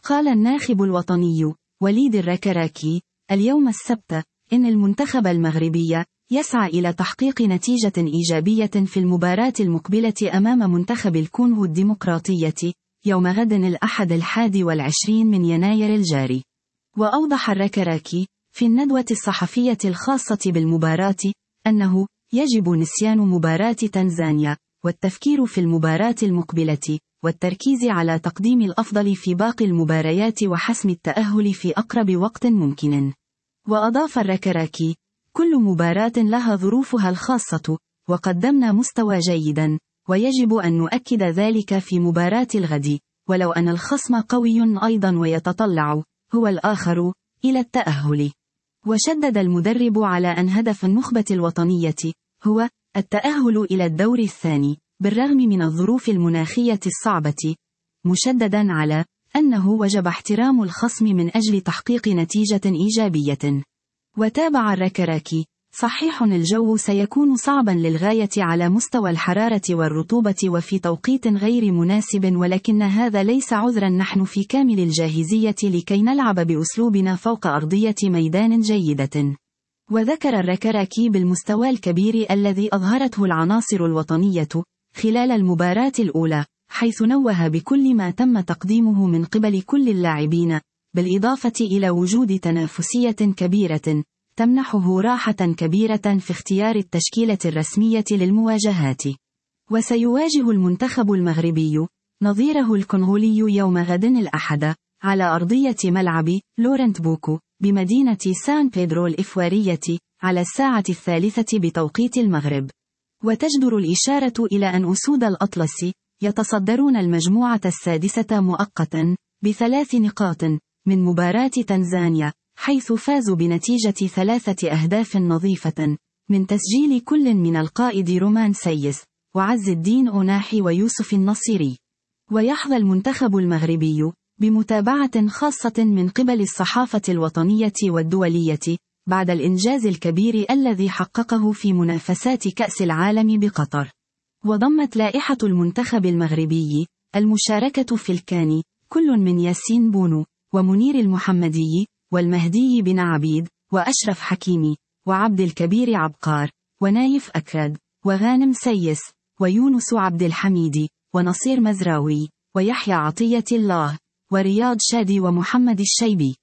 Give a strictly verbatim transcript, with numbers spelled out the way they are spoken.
قال الناخب الوطني وليد الركراكي اليوم السبت إن المنتخب المغربي يسعى إلى تحقيق نتيجة إيجابية في المباراة المقبلة أمام منتخب الكونغو الديمقراطية يوم غد الأحد الحادي والعشرين من يناير الجاري. وأوضح الركراكي في الندوة الصحفية الخاصة بالمباراة أنه يجب نسيان مباراة تنزانيا والتفكير في المباراة المقبلة والتركيز على تقديم الأفضل في باقي المباريات وحسم التأهل في أقرب وقت ممكن. وأضاف الركراكي كل مباراة لها ظروفها الخاصة وقدمنا مستوى جيدا ويجب أن نؤكد ذلك في مباراة الغد ولو أن الخصم قوي أيضا ويتطلع هو الآخر إلى التأهل. وشدد المدرب على أن هدف النخبة الوطنية هو التأهل إلى الدور الثاني بالرغم من الظروف المناخية الصعبة، مشددا على أنه وجب احترام الخصم من أجل تحقيق نتيجة إيجابية. وتابع الركراكي صحيح الجو سيكون صعبا للغاية على مستوى الحرارة والرطوبة وفي توقيت غير مناسب، ولكن هذا ليس عذرا، نحن في كامل الجاهزية لكي نلعب بأسلوبنا فوق أرضية ميدان جيدة. وذكر الركراكي بالمستوى الكبير الذي أظهرته العناصر الوطنية خلال المباراة الأولى، حيث نوه بكل ما تم تقديمه من قبل كل اللاعبين، بالإضافة إلى وجود تنافسية كبيرة تمنحه راحة كبيرة في اختيار التشكيلة الرسمية للمواجهات. وسيواجه المنتخب المغربي نظيره الكونغولي يوم غد الأحد على أرضية ملعب لورنت بوكو بمدينة سان بيدرو الإفوارية على الساعة الثالثة بتوقيت المغرب. وتجدر الإشارة إلى أن أسود الأطلس يتصدرون المجموعة السادسة مؤقتا بثلاث نقاط من مباراة تنزانيا، حيث فازوا بنتيجة ثلاثة أهداف نظيفة من تسجيل كل من القائد رومان سيس وعز الدين أوناحي ويوسف النصيري. ويحظى المنتخب المغربي بمتابعة خاصة من قبل الصحافة الوطنية والدولية بعد الإنجاز الكبير الذي حققه في منافسات كأس العالم بقطر. وضمت لائحة المنتخب المغربي المشاركة في الكان كل من ياسين بونو ومنير المحمدي والمهدي بن عبيد وأشرف حكيمي وعبد الكبير عبقار ونايف أكرد وغانم سيس ويونس عبد الحميد ونصير مزراوي ويحيى عطية الله ورياض شادي ومحمد الشيبي.